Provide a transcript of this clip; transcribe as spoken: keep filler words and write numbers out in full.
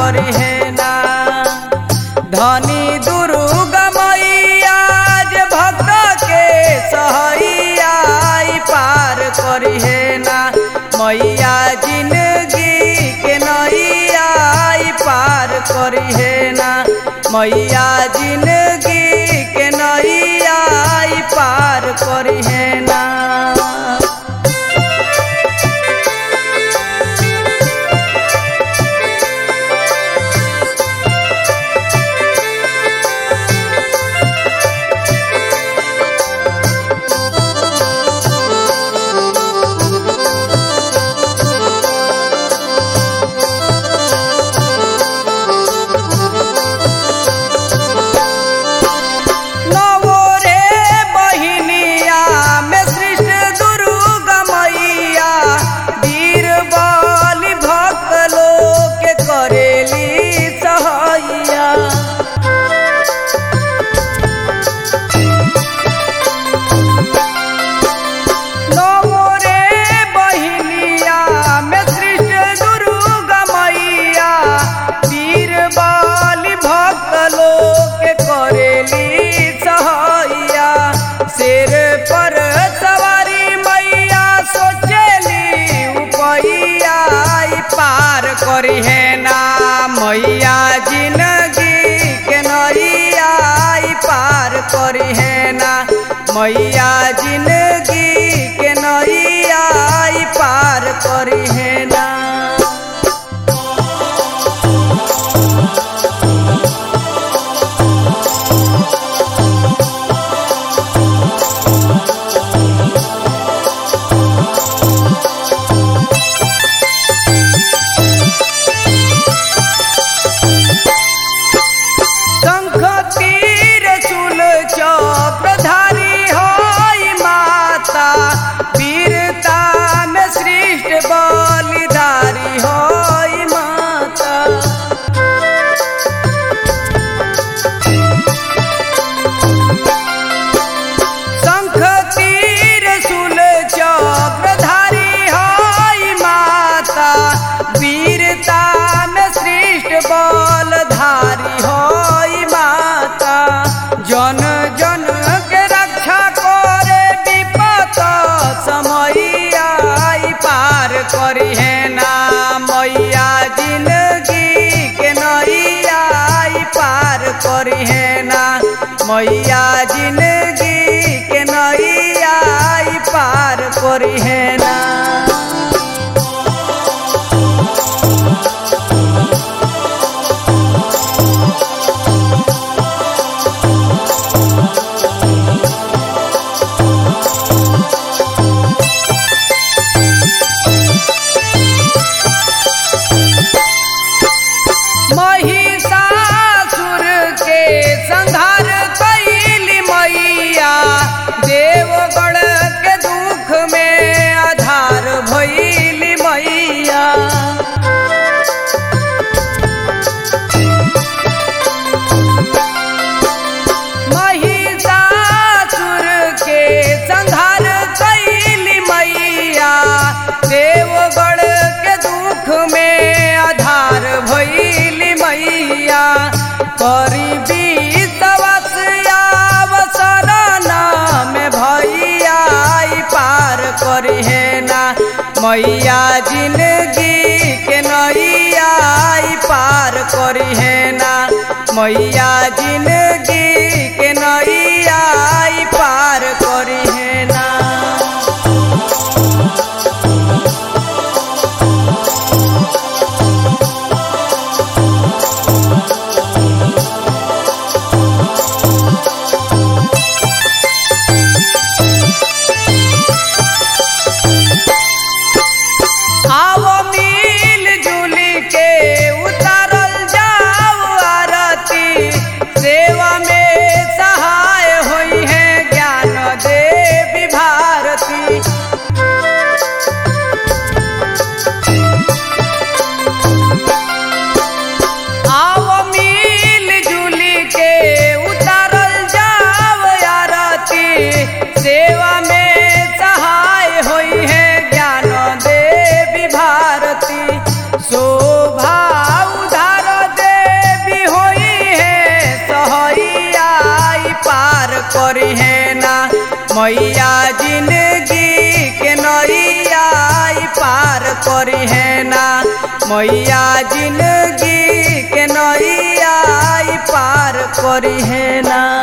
करी है ना। धनी दुर्गा मैया जे भक्त के सहैया पार करी है ना। मैया जिंदगी के नैया पार करी है ना। मैया जिंदगी के नैया पार करी है ना। करी है ना। मैया जिंदगी के नैया पार करी है ना। मैया जिंदगी के नैया पार करी है ना। बलधारी होई माता जन जन के रक्षा करे विपत समैया पार करी है ना। मैया जिंदगी के नैया पार करी है ना। मैया जिंदगी के नैया पार करी है ना। महिषासुर के संहार कैली मैया देवगढ़ के दुख में आधार भइली मैया। महिषासुर के संहार कैली मैया देवगढ़ के दुख में आधार भइली मैया। करीबी तवस्या शरणा में भैया पार करी है ना। मैया जिंदगी के नैया पार करी है ना। मैया जिंदगी के नैया पार करी है ना। सेवा मैया जिंदगी के नैया पार करी है ना, मैया जिंदगी के नैया पार करी है ना।